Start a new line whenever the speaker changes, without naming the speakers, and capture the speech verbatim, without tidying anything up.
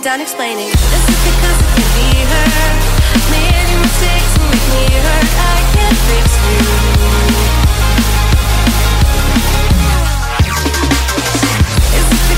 done explaining. This is because it can be her.